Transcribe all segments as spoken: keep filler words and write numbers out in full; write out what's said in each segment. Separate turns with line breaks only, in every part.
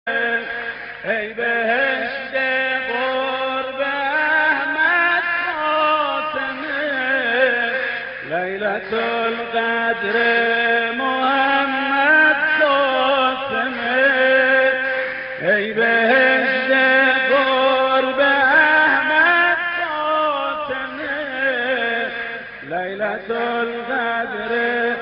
ای بهشت قرب احمد فاطمه لیلة القدر محمد فاطمه ای بهشت قرب احمد فاطمه لیلة القدر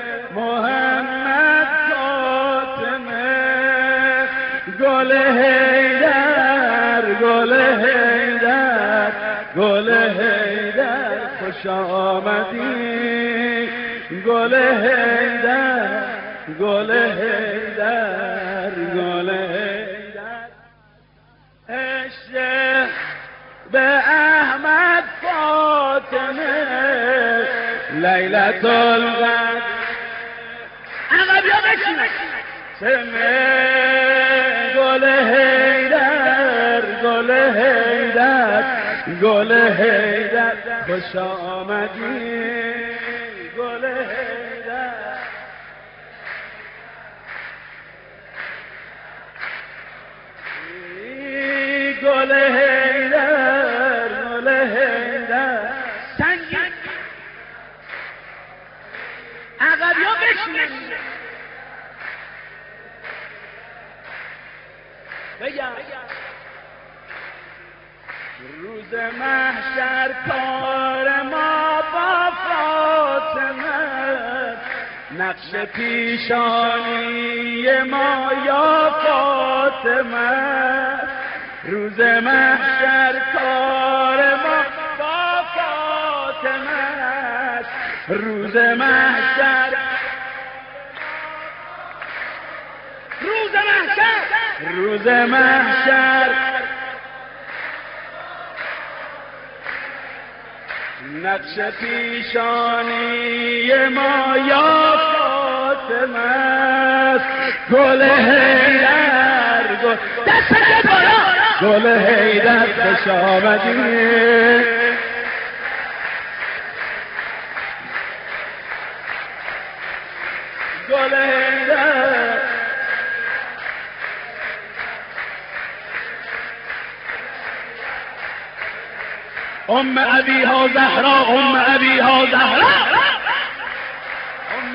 محمد فاطمه گل حیدر گل حیدر گل حیدر خوش آمدی گل حیدر گل حیدر گل حیدر عشق به احمد فاطمه لیلة القدر احمد یا بشنه گل حیدر گل حیدر گل حیدر خوش آمدی گل حیدر گل حیدر گل حیدر سنگین عقب یا بشنن بگم روز محشر کار ما با فاطمه نقش پیشانی ما یا فاطمه روز محشر کار ما با فاطمه روز محشر روز محشر روز محشر نقش پیشانی ما یا فاطمه است گل حیدر گل دست بالا گل حیدر خوش آمدی گل حیدر ام ابیها زهرا ام ابیها زهرا